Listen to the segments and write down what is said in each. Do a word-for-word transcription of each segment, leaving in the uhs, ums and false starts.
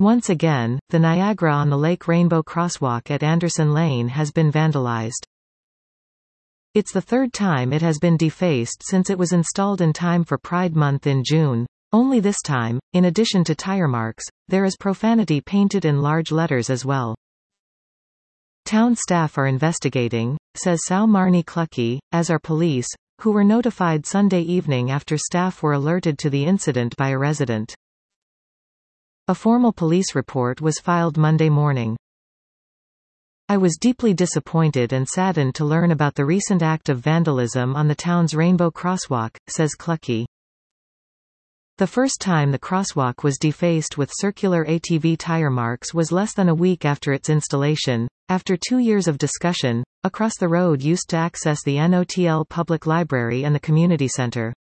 Once again, the Niagara-on-the-Lake Rainbow Crosswalk at Anderson Lane has been vandalized. It's the third time it has been defaced since it was installed in time for Pride Month in June. Only this time, in addition to tire marks, there is profanity painted in large letters as well. Town staff are investigating, says São Marni Clucky, as are police, who were notified Sunday evening after staff were alerted to the incident by a resident. A formal police report was filed Monday morning. I was deeply disappointed and saddened to learn about the recent act of vandalism on the town's Rainbow Crosswalk, says Clucky. The first time the crosswalk was defaced with circular A T V tire marks was less than a week after its installation. After two years of discussion, across the road used to access the N O T L Public Library and the community center.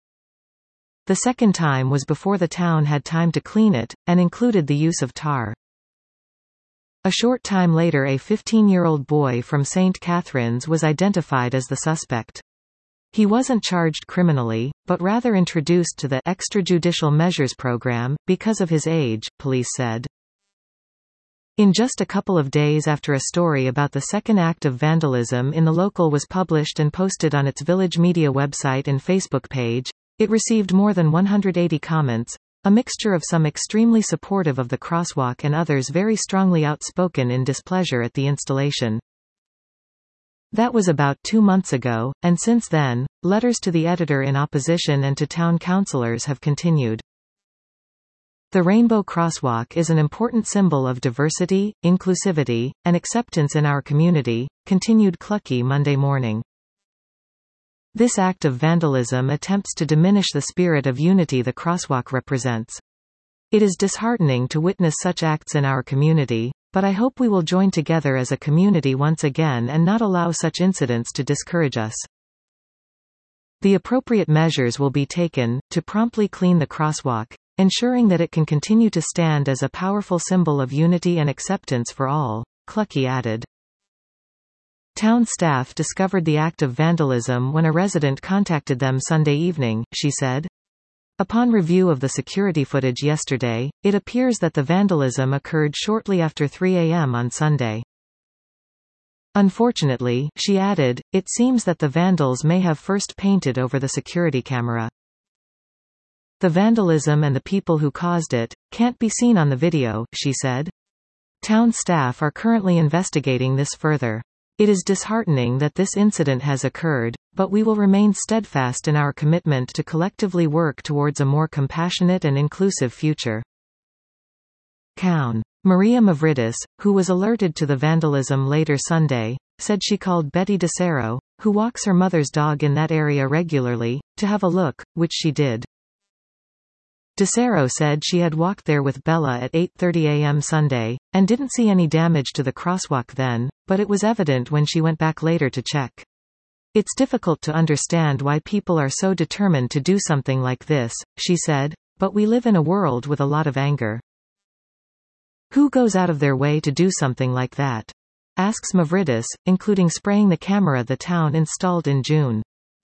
The second time was before the town had time to clean it, and included the use of tar. A short time later a fifteen-year-old boy from Saint Catharines was identified as the suspect. He wasn't charged criminally, but rather introduced to the extrajudicial measures program, because of his age, police said. In just a couple of days after a story about the second act of vandalism in the local was published and posted on its village media website and Facebook page, it received more than one hundred eighty comments, a mixture of some extremely supportive of the crosswalk and others very strongly outspoken in displeasure at the installation. That was about two months ago, and since then, letters to the editor in opposition and to town councillors have continued. The Rainbow Crosswalk is an important symbol of diversity, inclusivity, and acceptance in our community, continued Clucky Monday morning. This act of vandalism attempts to diminish the spirit of unity the crosswalk represents. It is disheartening to witness such acts in our community, but I hope we will join together as a community once again and not allow such incidents to discourage us. The appropriate measures will be taken, to promptly clean the crosswalk, ensuring that it can continue to stand as a powerful symbol of unity and acceptance for all, Clucky added. Town staff discovered the act of vandalism when a resident contacted them Sunday evening, she said. Upon review of the security footage yesterday, it appears that the vandalism occurred shortly after three a m on Sunday. Unfortunately, she added, it seems that the vandals may have first painted over the security camera. The vandalism and the people who caused it can't be seen on the video, she said. Town staff are currently investigating this further. It is disheartening that this incident has occurred, but we will remain steadfast in our commitment to collectively work towards a more compassionate and inclusive future. Count. Maria Mavridis, who was alerted to the vandalism later Sunday, said she called Betty DeCero, who walks her mother's dog in that area regularly, to have a look, which she did. DeCero said she had walked there with Bella at eight thirty a m Sunday, and didn't see any damage to the crosswalk then, but it was evident when she went back later to check. It's difficult to understand why people are so determined to do something like this, she said, but we live in a world with a lot of anger. Who goes out of their way to do something like that? Asks Mavridis, including spraying the camera the town installed in June.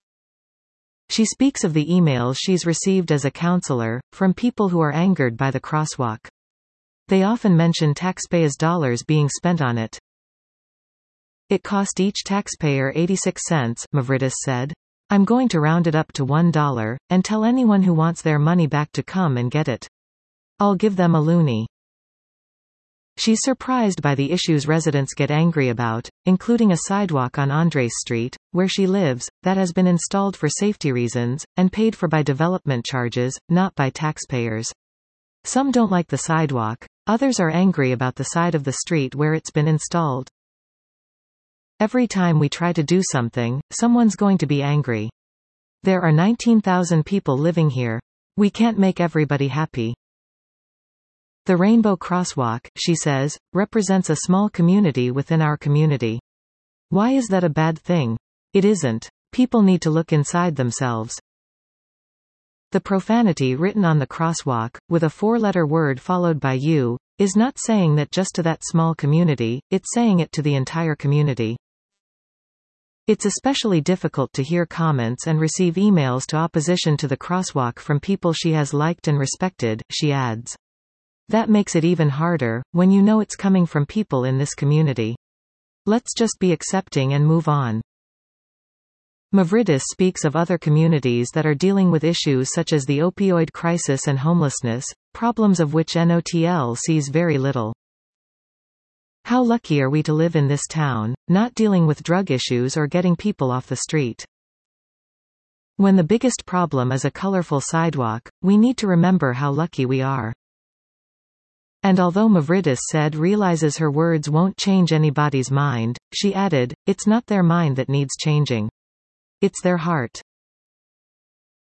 She speaks of the emails she's received as a counselor, from people who are angered by the crosswalk. They often mention taxpayers' dollars being spent on it. It cost each taxpayer eighty-six cents, Mavridis said. I'm going to round it up to one dollar, and tell anyone who wants their money back to come and get it. I'll give them a loonie. She's surprised by the issues residents get angry about, including a sidewalk on Andres Street, where she lives, that has been installed for safety reasons, and paid for by development charges, not by taxpayers. Some don't like the sidewalk, others are angry about the side of the street where it's been installed. Every time we try to do something, someone's going to be angry. There are nineteen thousand people living here. We can't make everybody happy. The Rainbow Crosswalk, she says, represents a small community within our community. Why is that a bad thing? It isn't. People need to look inside themselves. The profanity written on the crosswalk, with a four-letter word followed by U, is not saying that just to that small community, it's saying it to the entire community. It's especially difficult to hear comments and receive emails to opposition to the crosswalk from people she has liked and respected, she adds. That makes it even harder, when you know it's coming from people in this community. Let's just be accepting and move on. Mavridis speaks of other communities that are dealing with issues such as the opioid crisis and homelessness, problems of which N O T L sees very little. How lucky are we to live in this town, not dealing with drug issues or getting people off the street. When the biggest problem is a colorful sidewalk, we need to remember how lucky we are. And although Mavridis said realizes her words won't change anybody's mind, she added, it's not their mind that needs changing. It's their heart.